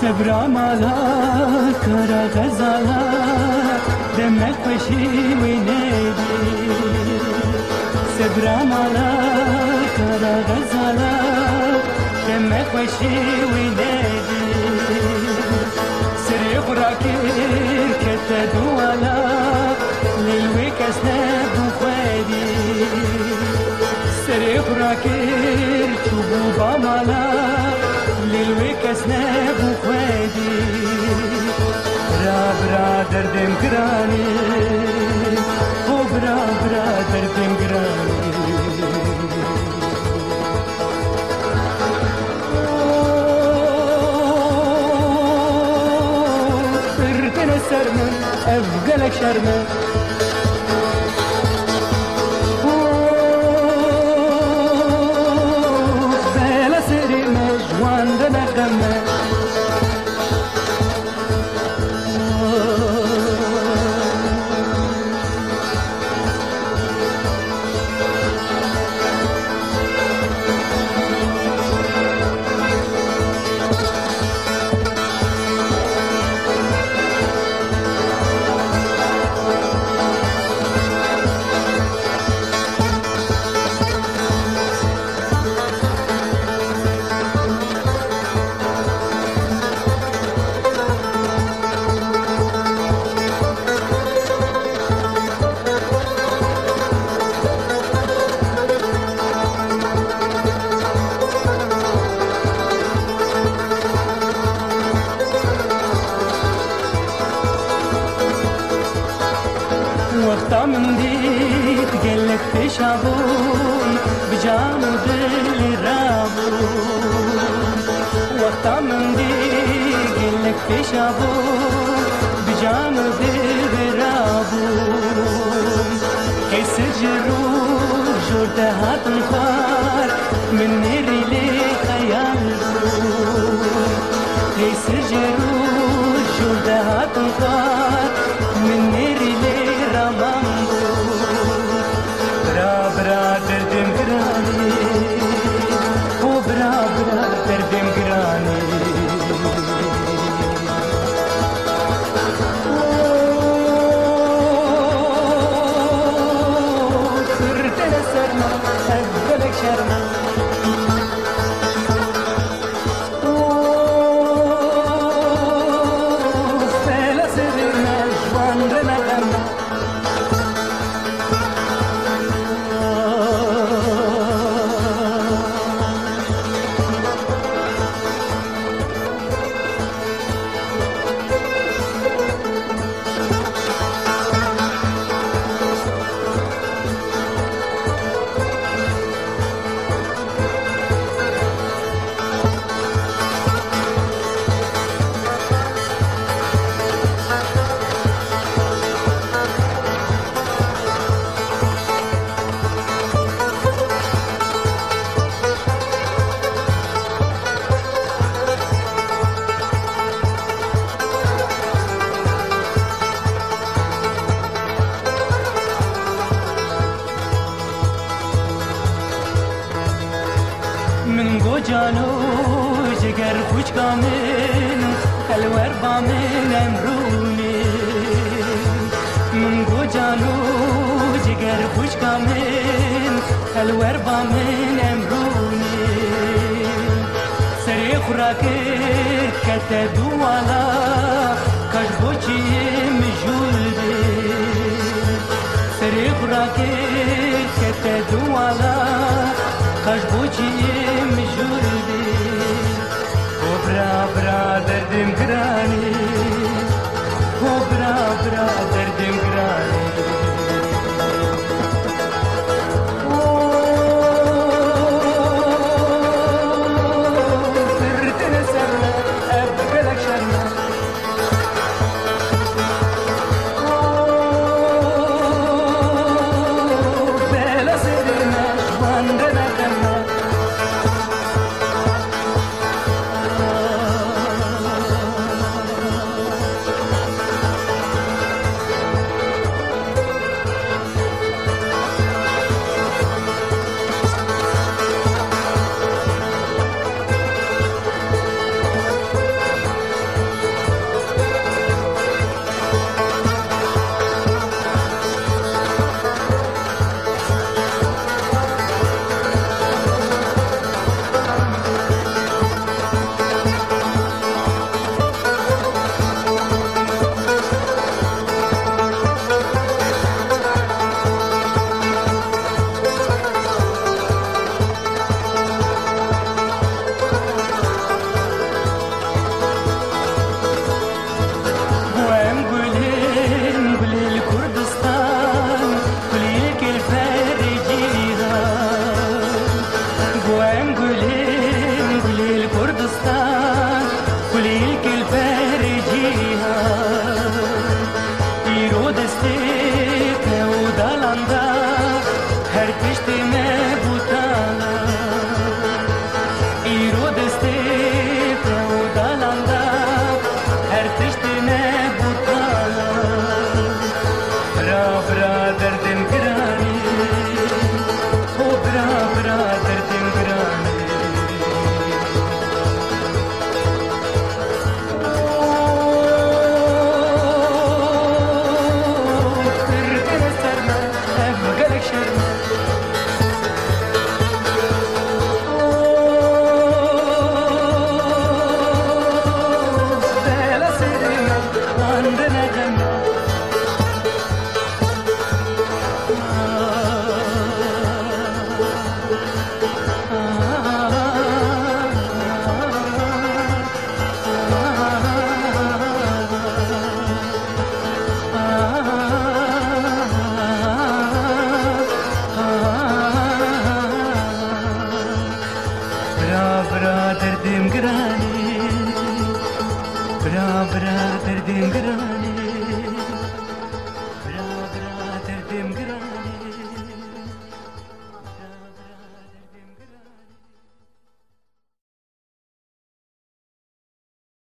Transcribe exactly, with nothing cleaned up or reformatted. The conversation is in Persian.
سبرا مالا کرا غزالا دمك خوشی وینیدی سبرا مالا کرا غزالا دمك خوشی وینیدی سری خوراکیر کت دوالا لیوی کس نبو خویدی سری خوراکیر چوبو با مالا لیلوی کس نبو خویدی برا برا دردم گرانی او برا برا دردم گرانی بردن سرمن افگلک شرمن وقتا من دید گلک پیشا بون بجام و دل رابون وقتا من دید گلک پیشا بون بجام و دل رابون کیس جرو جورده هاتن خوار من نیری لی خیال بون کیس جرو جورده هاتن خوار من نیری لی برا برا دردم گرانی او برا برا دردم گرانی کردن سرما افگلک شرما فعلا سرنا جوان رنگم من گو جانو جگر پوچ کامن الور بامن امرونی من گو جانو جگر پوچ کامن الور بامن امرونی سری خوراک کت دوالا کش بوچی مجولدی سری خوراک کت دوالا کش بوچی مجولدی او برا برا دردم گرانی او برا برا دردم گرانی کردن سرما افگلک شرما بلا سرنا جوان رنگم برا دردم گرانی برا برا دردم گرانی